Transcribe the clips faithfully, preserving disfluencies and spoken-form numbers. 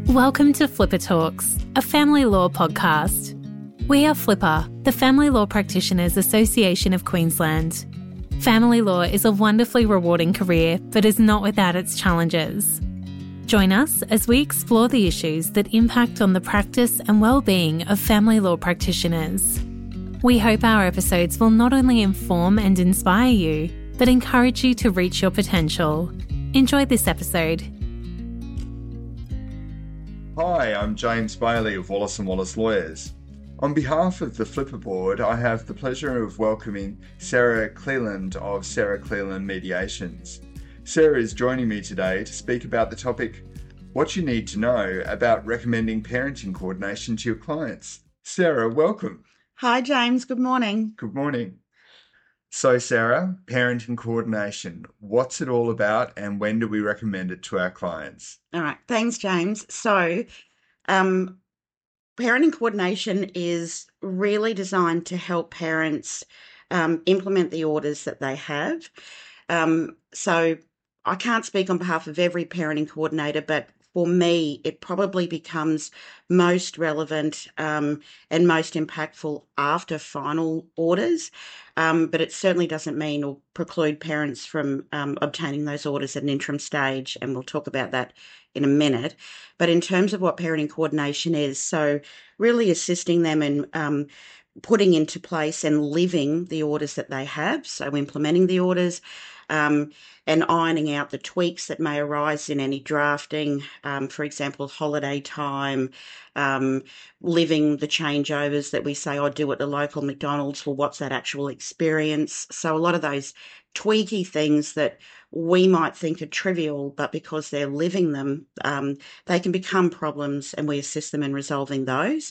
Welcome to Flipper Talks, a family law podcast. We are Flipper, the Family Law Practitioners Association of Queensland. Family law is a wonderfully rewarding career, but is not without its challenges. Join us as we explore the issues that impact on the practice and well-being of family law practitioners. We hope our episodes will not only inform and inspire you, but encourage you to reach your potential. Enjoy this episode. Hi, I'm James Bailey of Wallace and Wallace Lawyers. On behalf of the Flipper Board, I have the pleasure of welcoming Sarah Cleland of Sarah Cleland Mediations. Sarah is joining me today to speak about the topic, what you need to know about recommending parenting coordination to your clients. Sarah, welcome. Hi, James. Good morning. Good morning. So, Sarah, parenting coordination, what's it all about and when do we recommend it to our clients? All right. Thanks, James. So, um, parenting coordination is really designed to help parents um, implement the orders that they have. Um, so, I can't speak on behalf of every parenting coordinator, but for me, it probably becomes most relevant um, and most impactful after final orders, um, but it certainly doesn't mean or preclude parents from um, obtaining those orders at an interim stage, and we'll talk about that in a minute. But in terms of what parenting coordination is, so really assisting them in um, putting into place and living the orders that they have, so implementing the orders, um, and ironing out the tweaks that may arise in any drafting, um, for example, holiday time, um, living the changeovers that we say, oh, do at the local McDonald's, well, what's that actual experience? So a lot of those tweaky things that we might think are trivial, but because they're living them, um, they can become problems, and we assist them in resolving those.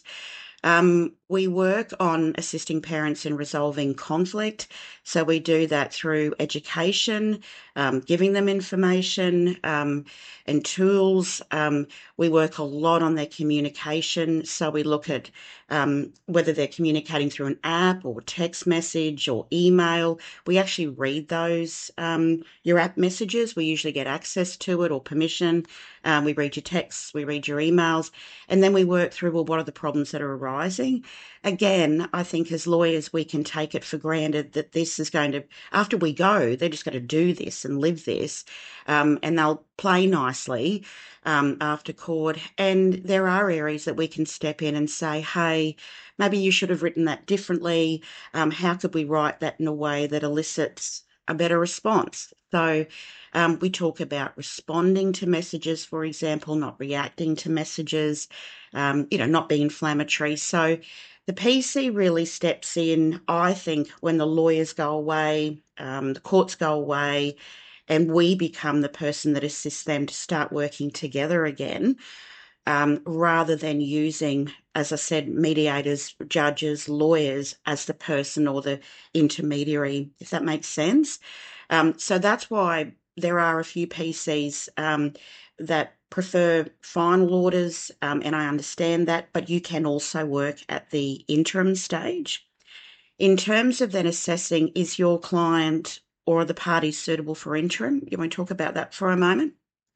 Um, we work on assisting parents in resolving conflict. So we do that through education, um, giving them information um, and tools. Um, we work a lot on their communication. So we look at um, whether they're communicating through an app or text message or email. We actually read those, um, your app messages. We usually get access to it or permission. Um, we read your texts, we read your emails, and then we work through, well, what are the problems that are arising? Again, I think as lawyers, we can take it for granted that this is going to, after we go, they're just going to do this and live this, um, and they'll play nicely um, after court. And there are areas that we can step in and say, hey, maybe you should have written that differently. Um, how could we write that in a way that elicits a better response? So um, we talk about responding to messages, for example, not reacting to messages, um, you know, not being inflammatory. So the P C really steps in, I think, when the lawyers go away, um, the courts go away, and we become the person that assists them to start working together again, um, rather than using, as I said, mediators, judges, lawyers as the person or the intermediary, if that makes sense. Um, so that's why there are a few P Cs um, that prefer final orders, um, and I understand that, but you can also work at the interim stage. In terms of then assessing, is your client or the parties suitable for interim? You want to talk about that for a moment?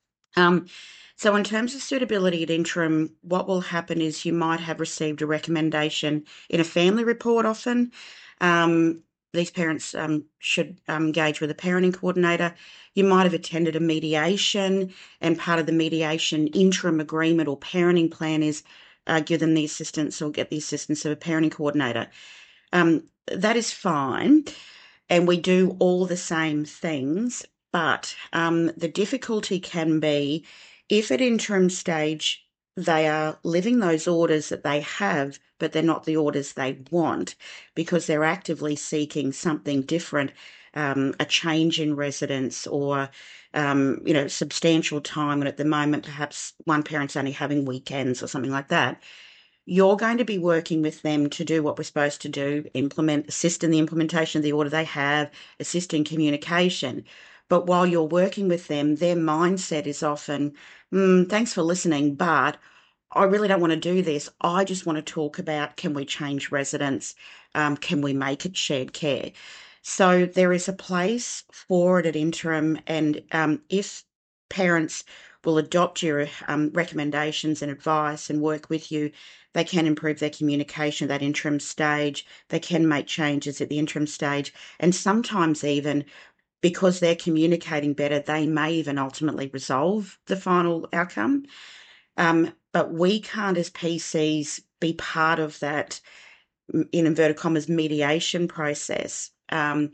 Um, so in terms of suitability at interim, what will happen is you might have received a recommendation in a family report often. Um, these parents um, should um, engage with a parenting coordinator. You might have attended a mediation, and part of the mediation interim agreement or parenting plan is uh, give them the assistance or get the assistance of a parenting coordinator. Um, that is fine, and we do all the same things, but um, the difficulty can be if at interim stage they are living those orders that they have, but they're not the orders they want because they're actively seeking something different, um, a change in residence or, um, you know, substantial time. And at the moment, perhaps one parent's only having weekends or something like that. You're going to be working with them to do what we're supposed to do, implement, assist in the implementation of the order they have, assist in communication. But while you're working with them, their mindset is often, mm, thanks for listening, but I really don't want to do this. I just want to talk about, can we change residence? Um, can we make it shared care? So there is a place for it at interim, and um, if parents will adopt your um, recommendations and advice and work with you. They can improve their communication at that interim stage. They can make changes at the interim stage. And sometimes even because they're communicating better, they may even ultimately resolve the final outcome. Um, but we can't, as P Cs, be part of that, in inverted commas, mediation process. Um,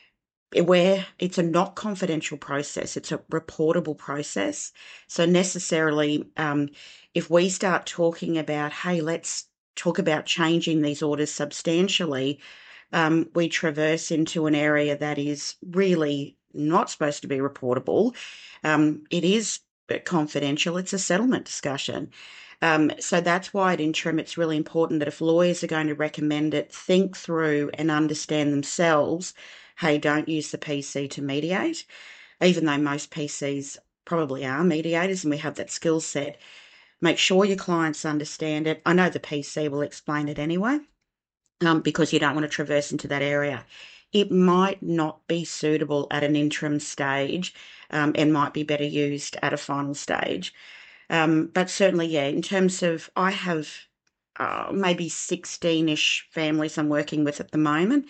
where it's a not confidential process, it's a reportable process. So necessarily, um, if we start talking about, hey, let's talk about changing these orders substantially, um, we traverse into an area that is really not supposed to be reportable. Um, it is confidential. It's a settlement discussion. Um, so that's why at interim it's really important that if lawyers are going to recommend it, think through and understand themselves, hey, don't use the P C to mediate, even though most P Cs probably are mediators and we have that skill set. Make sure your clients understand it. I know the P C will explain it anyway, um, because you don't want to traverse into that area. It might not be suitable at an interim stage, um, and might be better used at a final stage. Um, but certainly, yeah, in terms of, I have uh, maybe sixteen-ish families I'm working with at the moment.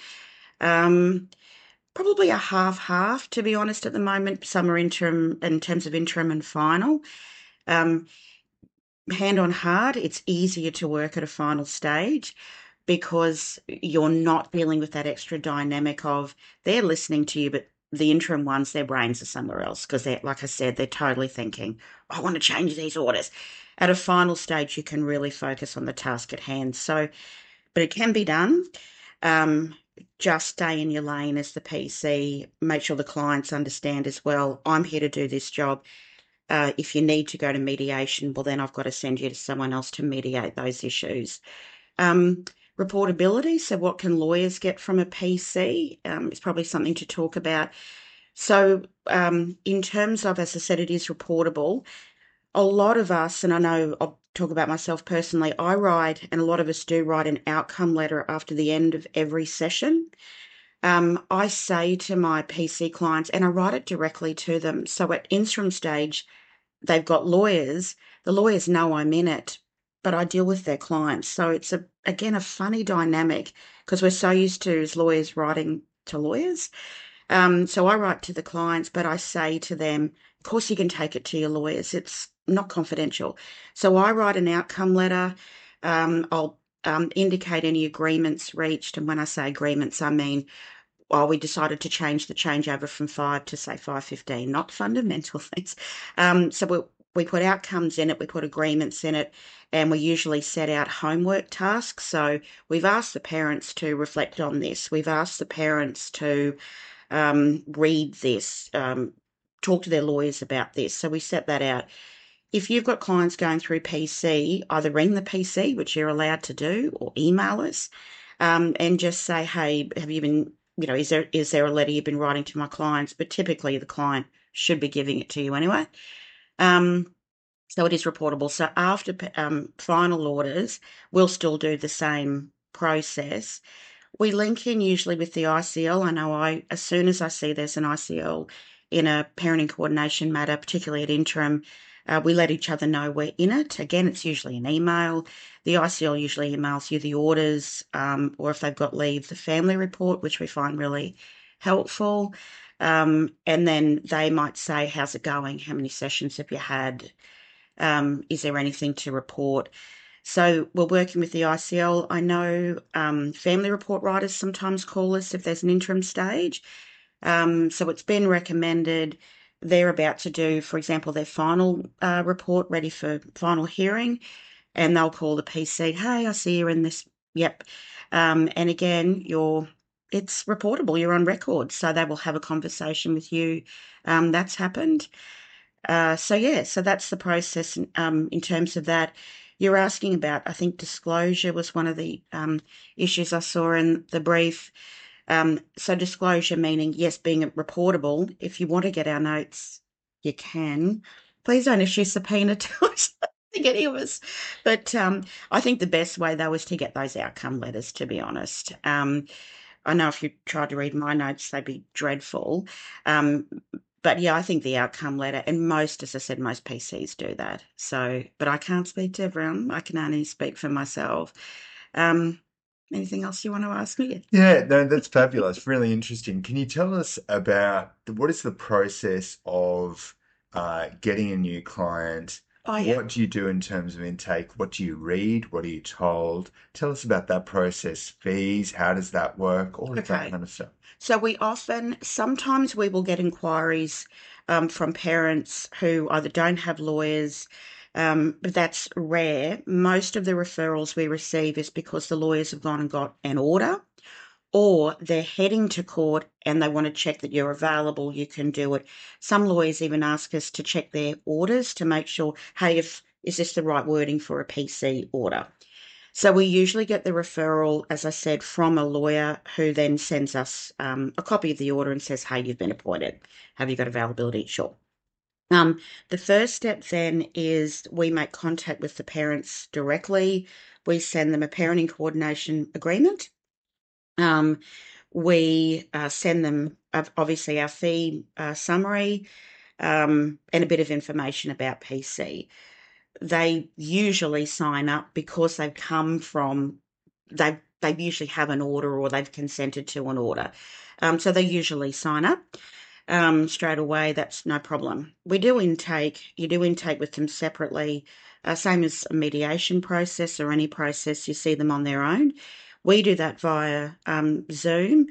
Um, probably a half-half, to be honest, at the moment. Some are interim in terms of interim and final. Um, hand on heart, it's easier to work at a final stage because you're not dealing with that extra dynamic of they're listening to you, but the interim ones, their brains are somewhere else because they're, like I said, they're totally thinking, I want to change these orders. At a final stage, you can really focus on the task at hand. So, but it can be done. Um, just stay in your lane as the P C. Make sure the clients understand as well, I'm here to do this job. Uh, if you need to go to mediation, well, then I've got to send you to someone else to mediate those issues. Um, reportability, so what can lawyers get from a P C, um, is probably something to talk about. So um, in terms of, as I said, it is reportable. A lot of us, and I know I'll talk about myself personally, I write, and a lot of us do write an outcome letter after the end of every session. Um, I say to my P C clients, and I write it directly to them. So at interim stage, they've got lawyers. The lawyers know I'm in it, but I deal with their clients. So it's, a again, a funny dynamic because we're so used to, as lawyers, writing to lawyers. Um, so I write to the clients, but I say to them, of course you can take it to your lawyers. It's not confidential. So I write an outcome letter. Um, I'll um, indicate any agreements reached. And when I say agreements, I mean, well, we decided to change the changeover from five to, say, five fifteen, not fundamental things. Um, so we, we put outcomes in it, we put agreements in it, and we usually set out homework tasks. So we've asked the parents to reflect on this. We've asked the parents to um, read this, um, talk to their lawyers about this. So we set that out. If you've got clients going through P C, either ring the P C, which you're allowed to do, or email us, um, and just say, hey, have you been, you know, is there is there a letter you've been writing to my clients? But typically the client should be giving it to you anyway. Um, so it is reportable. So after um, final orders, we'll still do the same process. We link in usually with the I C L. I know I, as soon as I see there's an I C L in a parenting coordination matter, particularly at interim, uh, we let each other know we're in it. Again, it's usually an email. The I C L usually emails you the orders, um, or if they've got leave, the family report, which we find really helpful. Um, and then they might say, how's it going? How many sessions have you had? Um, is there anything to report? So we're working with the I C L. I know um, family report writers sometimes call us if there's an interim stage. Um, so it's been recommended. They're about to do, for example, their final uh, report ready for final hearing, and they'll call the P C, hey, I see you're in this. Yep. Um, and again, you're it's reportable. You're on record. So they will have a conversation with you. Um, that's happened. Uh, so, yeah, so that's the process um, in terms of that. You're asking about, I think, disclosure was one of the um, issues I saw in the brief. Um, so disclosure meaning, yes, being reportable. If you want to get our notes, you can. Please don't issue subpoena to us. I think any of us. But um, I think the best way, though, is to get those outcome letters, to be honest. Um, I know if you tried to read my notes, they'd be dreadful. Um, but yeah, I think the outcome letter, and most, as I said, most P Cs do that. So, but I can't speak to everyone. I can only speak for myself. Um, anything else you want to ask me? Yeah, no, that's fabulous. Really interesting. Can you tell us about the, what is the process of uh, getting a new client? Oh, yeah. What do you do in terms of intake? What do you read? What are you told? Tell us about that process. Fees, how does that work? All of that Okay. kind of stuff. So we often, sometimes we will get inquiries um, from parents who either don't have lawyers, um, but that's rare. Most of the referrals we receive is because the lawyers have gone and got an order, or they're heading to court and they want to check that you're available, you can do it. Some lawyers even ask us to check their orders to make sure, hey, if is this the right wording for a P C order? So we usually get the referral, as I said, from a lawyer who then sends us um, a copy of the order and says, hey, you've been appointed. Have you got availability? Sure. Um, the first step then is we make contact with the parents directly. We send them a parenting coordination agreement. Um, we uh, send them, uh, obviously, our fee uh, summary um, and a bit of information about P C. They usually sign up because they've come from, they they usually have an order or they've consented to an order. Um, so they usually sign up um, straight away. That's no problem. We do intake, you do intake with them separately, uh, same as a mediation process or any process, you see them on their own. We do that via um, Zoom.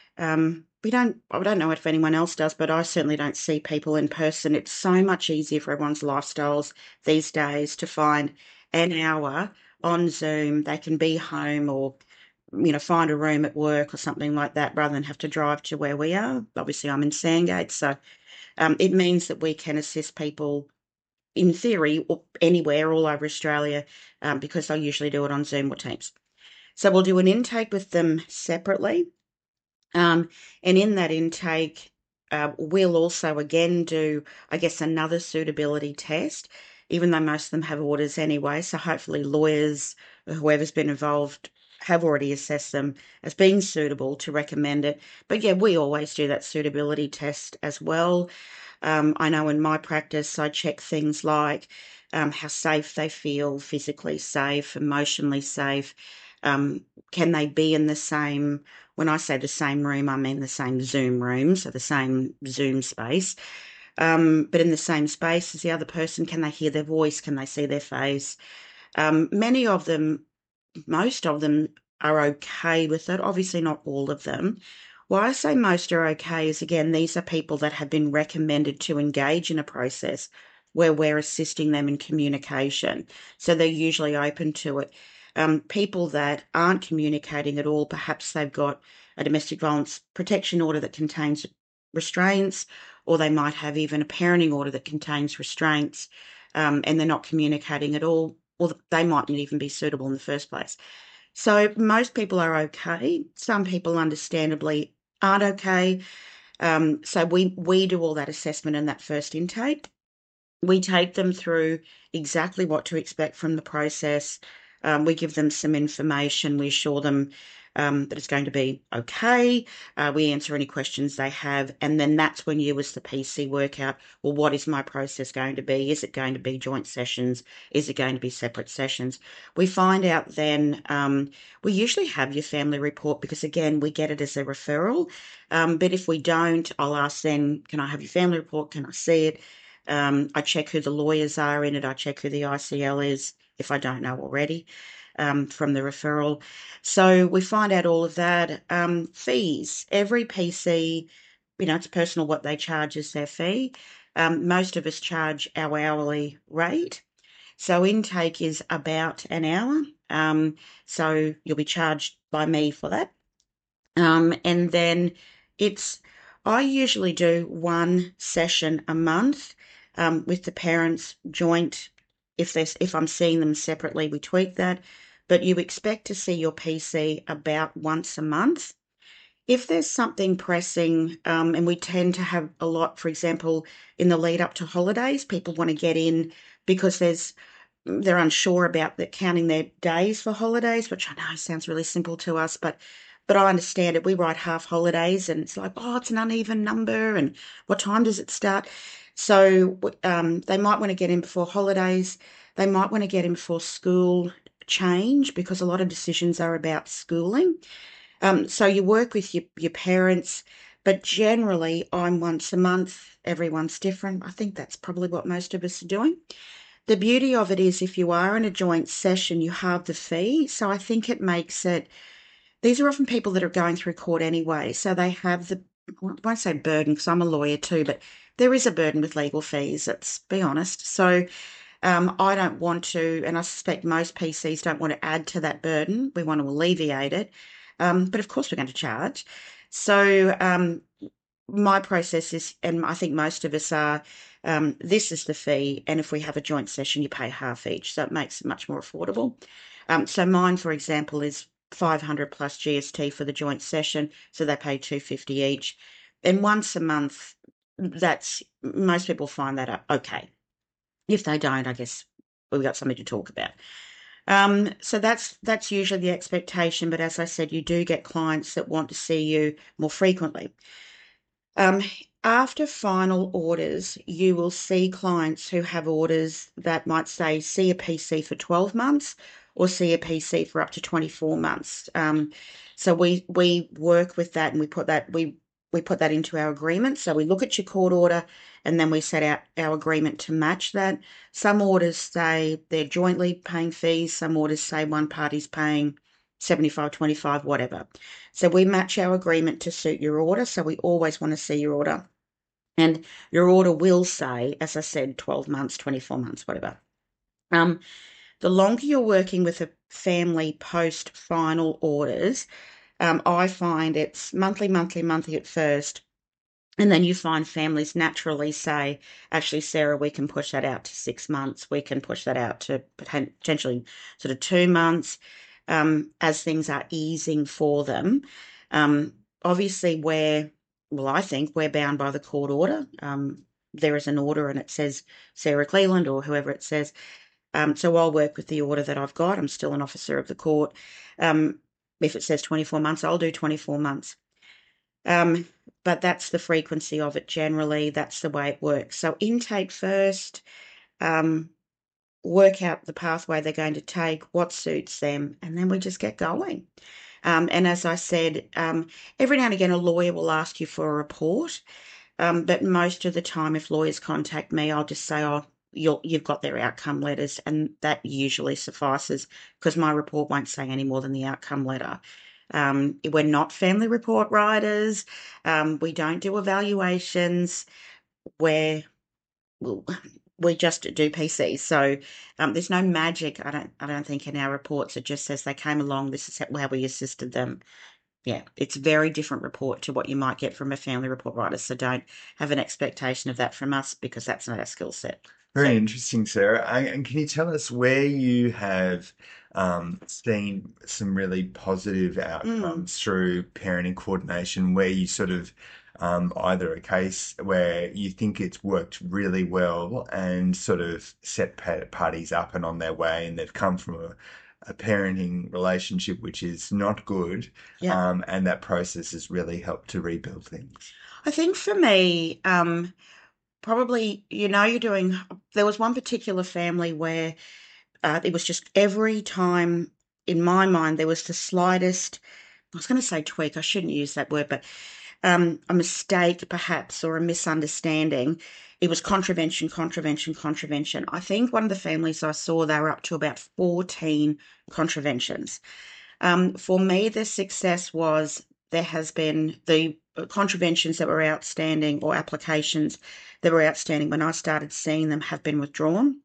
Um, we don't, I don't know if anyone else does, but I certainly don't see people in person. It's so much easier for everyone's lifestyles these days to find an hour on Zoom. They can be home or, you know, find a room at work or something like that rather than have to drive to where we are. Obviously, I'm in Sandgate, so um, it means that we can assist people in theory anywhere all over Australia um, because I usually do it on Zoom or Teams. So we'll do an intake with them separately. Um, and in that intake, uh, we'll also again do, I guess, another suitability test, even though most of them have orders anyway. So hopefully lawyers or whoever's been involved have already assessed them as being suitable to recommend it. But yeah, we always do that suitability test as well. Um, I know in my practice, I check things like um, how safe they feel, physically safe, emotionally safe. Um, can they be in the same, when I say the same room, I mean the same Zoom room, so the same Zoom space, um, but in the same space as the other person? Can they hear their voice? Can they see their face? Um, many of them, most of them are okay with it. Obviously, not all of them. Why I say most are okay is, again, these are people that have been recommended to engage in a process where we're assisting them in communication. So they're usually open to it. Um, people that aren't communicating at all, perhaps they've got a domestic violence protection order that contains restraints, or they might have even a parenting order that contains restraints, um, and they're not communicating at all, or they might not even be suitable in the first place. So most people are okay. Some people, understandably, aren't okay. Um, so we we do all that assessment in that first intake. We take them through exactly what to expect from the process. Um, we give them some information. We assure them um, that it's going to be okay. Uh, we answer any questions they have. And then that's when you, as the P C, work out, well, what is my process going to be? Is it going to be joint sessions? Is it going to be separate sessions? We find out then, um, we usually have your family report because, again, we get it as a referral. Um, but if we don't, I'll ask then, can I have your family report? Can I see it? Um, I check who the lawyers are in it. I check who the I C L is, if I don't know already, um, from the referral. So we find out all of that. Um, fees. Every P C, you know, it's personal what they charge as their fee. Um, most of us charge our hourly rate. So intake is about an hour. Um, so you'll be charged by me for that. Um, and then it's, I usually do one session a month um, with the parents joint. If there's, if I'm seeing them separately, we tweak that. But you expect to see your P C about once a month. If there's something pressing, um, and we tend to have a lot, for example, in the lead up to holidays, people want to get in because there's they're unsure about the, counting their days for holidays, which I know sounds really simple to us, but but I understand it. We write half holidays and it's like, oh, it's an uneven number and what time does it start? So um, they might want to get in before holidays. They might want to get in before school change because a lot of decisions are about schooling. Um, so you work with your, your parents, but generally I'm once a month. Everyone's different. I think that's probably what most of us are doing. The beauty of it is if you are in a joint session, you halve the fee. So I think it makes it, these are often people that are going through court anyway. So they have the, I won't say burden because I'm a lawyer too, but there is a burden with legal fees, let's be honest. So um, I don't want to, and I suspect most P Cs don't want to add to that burden. We want to alleviate it. Um, but of course we're going to charge. So um, my process is, and I think most of us are, um, this is the fee, and if we have a joint session, you pay half each, so it makes it much more affordable. Um, so mine, for example, is five hundred plus G S T for the joint session, so they pay two hundred fifty each. And once a month, that's, most people find that okay. If they don't, I guess we've got something to talk about. Um, so that's that's usually the expectation, but as I said, you do get clients that want to see you more frequently. Um, after final orders, you will see clients who have orders that might say see a P C for twelve months or see a P C for up to twenty-four months. Um, so we we work with that and we put that we we put that into our agreement. So we look at your court order and then we set out our agreement to match that. Some orders say they're jointly paying fees. Some orders say one party's paying seventy-five, twenty-five, whatever. So we match our agreement to suit your order. So we always want to see your order. And your order will say, as I said, twelve months, twenty-four months, whatever. Um, the longer you're working with a family post final orders, um, I find it's monthly, monthly, monthly at first. And then you find families naturally say, actually, Sarah, we can push that out to six months. We can push that out to potentially sort of two months um, as things are easing for them. Um, obviously, we're, well, I think we're bound by the court order. Um, there is an order and it says Sarah Cleland or whoever it says. Um, so I'll work with the order that I've got. I'm still an officer of the court. Um, if it says twenty-four months, I'll do twenty-four months. Um, but that's the frequency of it generally. That's the way it works. So intake first, um, work out the pathway they're going to take, what suits them, and then we just get going. Um, and as I said, um, every now and again a lawyer will ask you for a report, um, but most of the time if lawyers contact me, I'll just say, oh, you'll, you've got their outcome letters, and that usually suffices because my report won't say any more than the outcome letter. Um, we're not family report writers. Um, we don't do evaluations. We're, well, we just do P Cs. So um, there's no magic, I don't I don't think, in our reports. It just says they came along, this is how we assisted them. Yeah, it's a very different report to what you might get from a family report writer. So don't have an expectation of that from us because that's not our skill set. Very So, interesting, Sarah. And can you tell us where you have um, seen some really positive outcomes mm. through parenting coordination, where you sort of um, either a case where you think it's worked really well and sort of set parties up and on their way, and they've come from a, a parenting relationship which is not good, yeah. um, and that process has really helped to rebuild things? I think for me, um, probably, you know, you're doing, there was one particular family where uh, it was just every time, in my mind, there was the slightest, I was going to say tweak, I shouldn't use that word, but um, a mistake perhaps or a misunderstanding. It was contravention, contravention, contravention. I think one of the families I saw, they were up to about fourteen contraventions. Um, for me, the success was there has been the contraventions that were outstanding or applications that were outstanding when I started seeing them have been withdrawn.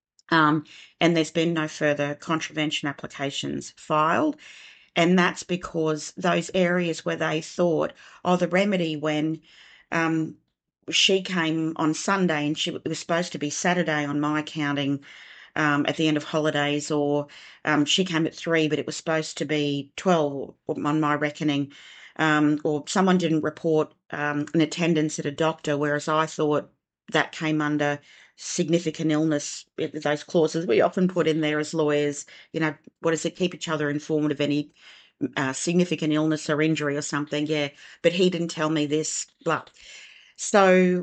Um, and there's been no further contravention applications filed. And that's because those areas where they thought, oh, the remedy when um, she came on Sunday and she, it was supposed to be Saturday on my counting um, at the end of holidays, or um, she came at three, but it was supposed to be twelve on my reckoning, um, or someone didn't report um, an attendance at a doctor, whereas I thought that came under significant illness, those clauses we often put in there as lawyers, you know, what does it, keep each other informed of any uh, significant illness or injury or something, yeah, but he didn't tell me this, blah. So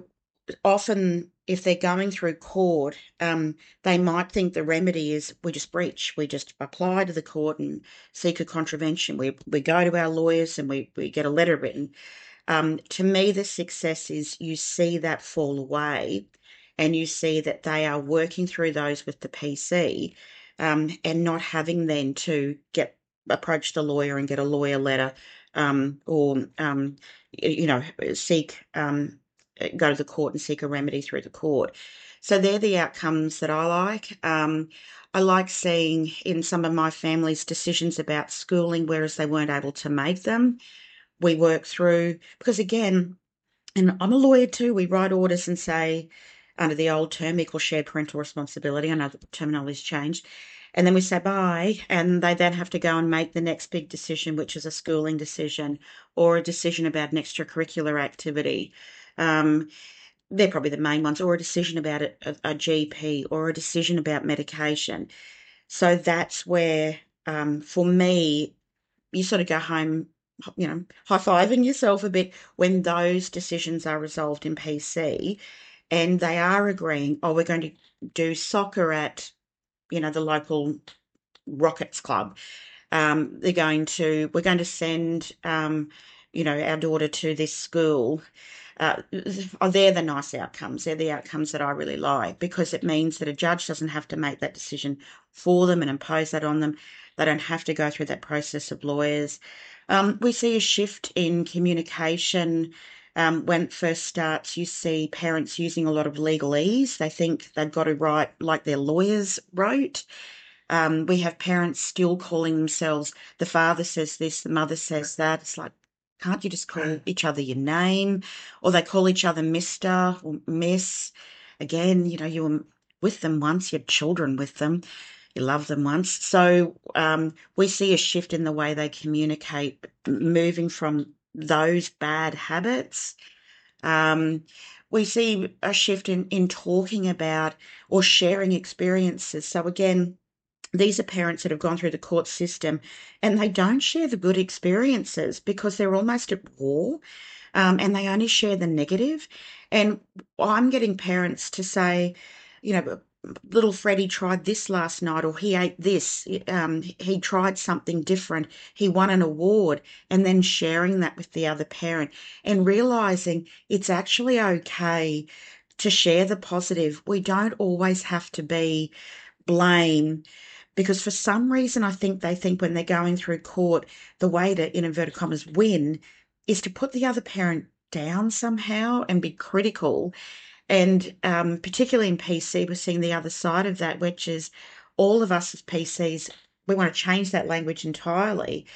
often if they're going through court, um, they might think the remedy is we just breach, we just apply to the court and seek a contravention. We we go to our lawyers and we, we get a letter written. Um, to me, the success is you see that fall away and you see that they are working through those with the P C, um, and not having then to get approach the lawyer and get a lawyer letter, um, or um, you know seek um, go to the court and seek a remedy through the court. So they're the outcomes that I like. Um, I like seeing in some of my family's decisions about schooling, whereas they weren't able to make them, we work through, because again, and I'm a lawyer too, we write orders and say, under the old term, equal shared parental responsibility, I know the terminology's changed, and then we say bye, and they then have to go and make the next big decision, which is a schooling decision or a decision about an extracurricular activity. Um, they're probably the main ones, or a decision about a, a, a G P, or a decision about medication. So that's where, um, for me, you sort of go home, you know, high-fiving yourself a bit when those decisions are resolved in P C and they are agreeing, oh, we're going to do soccer at, you know, the local Rockets Club. Um, they're going to, we're going to send, um, you know, our daughter to this school. Uh, they're the nice outcomes. They're the outcomes that I really like, because it means that a judge doesn't have to make that decision for them and impose that on them. They don't have to go through that process of lawyers. Um, we see a shift in communication. Um, when it first starts, you see parents using a lot of legalese. They think they've got to write like their lawyers wrote. Um, we have parents still calling themselves, the father says this, the mother says that. It's like, can't you just call each other your name? Or they call each other Mister or Miss. Again, you know, you were with them once, you had children with them, you loved them once. So um, we see a shift in the way they communicate, moving from those bad habits. Um, we see a shift in, in talking about or sharing experiences. So again, these are parents that have gone through the court system and they don't share the good experiences because they're almost at war, um, and they only share the negative. And I'm getting parents to say, you know, little Freddie tried this last night, or he ate this, um, he tried something different, he won an award, and then sharing that with the other parent and realizing it's actually okay to share the positive. We don't always have to be blame, because for some reason I think they think when they're going through court, the way to, in inverted commas, win is to put the other parent down somehow and be critical. And um, particularly in P C, we're seeing the other side of that, which is all of us as P Cs, we want to change that language entirely,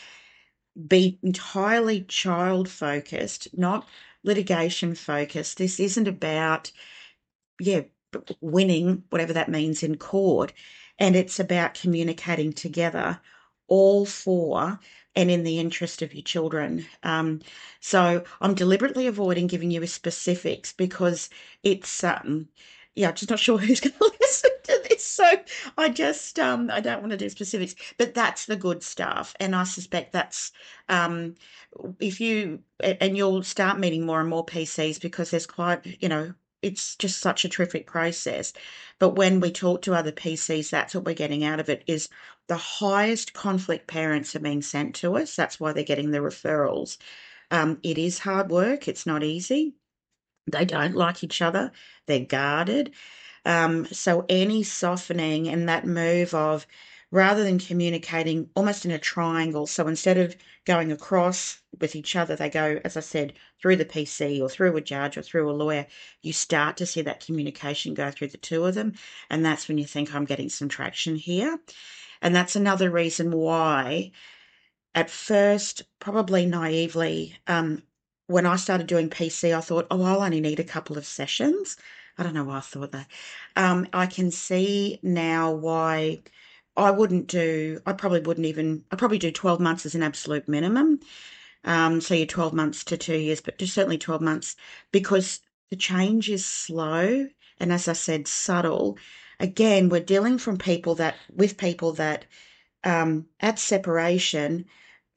be entirely child focused, not litigation focused. This isn't about, yeah, winning, whatever that means in court. And it's about communicating together, all for and in the interest of your children. Um, so I'm deliberately avoiding giving you specifics because it's, um, yeah, I'm just not sure who's going to listen to this. So I just, um, I don't want to do specifics, but that's the good stuff. And I suspect that's, um, if you, and you'll start meeting more and more P Cs because there's quite, you know, it's just such a terrific process. But when we talk to other P Cs, that's what we're getting out of it, is the highest conflict parents are being sent to us. That's why they're getting the referrals. Um, it is hard work. It's not easy. They don't like each other. They're guarded. Um, so any softening and that move of, rather than communicating almost in a triangle, so instead of going across with each other, they go, as I said, through the P C or through a judge or through a lawyer, you start to see that communication go through the two of them. And that's when you think, I'm getting some traction here. And that's another reason why, at first, probably naively, um, when I started doing P C, I thought, oh, I'll only need a couple of sessions. I don't know why I thought that. Um, I can see now why I wouldn't do, I probably wouldn't even, I'd probably do twelve months as an absolute minimum. Um, so you're twelve months to two years, but just certainly twelve months, because the change is slow. And as I said, subtle. Again, we're dealing from people that, with people that, um, at separation,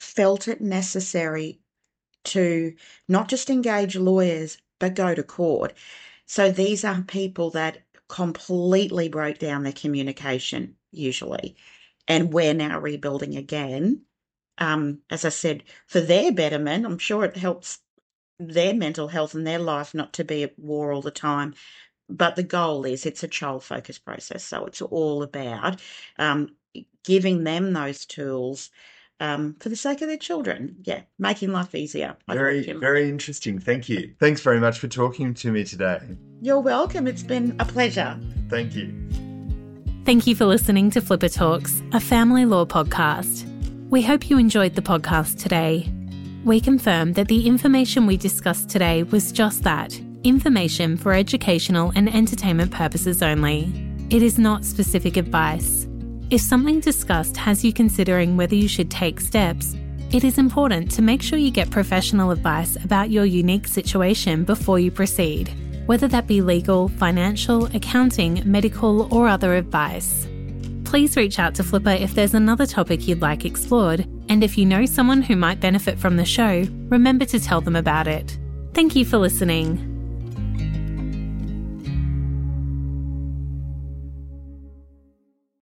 felt it necessary to not just engage lawyers, but go to court. So these are people that completely broke down their communication, usually. And we're now rebuilding again. Um, as I said, for their betterment, I'm sure it helps their mental health and their life not to be at war all the time. But the goal is it's a child-focused process. So it's all about um, giving them those tools um, for the sake of their children. Yeah, making life easier. Very, very interesting. Thank you. Thanks very much for talking to me today. You're welcome. It's been a pleasure. Thank you. Thank you for listening to Flipper Talks, a family law podcast. We hope you enjoyed the podcast today. We confirm that the information we discussed today was just that, information for educational and entertainment purposes only. It is not specific advice. If something discussed has you considering whether you should take steps, it is important to make sure you get professional advice about your unique situation before you proceed, whether that be legal, financial, accounting, medical, or other advice. Please reach out to Flipper if there's another topic you'd like explored, and if you know someone who might benefit from the show, remember to tell them about it. Thank you for listening.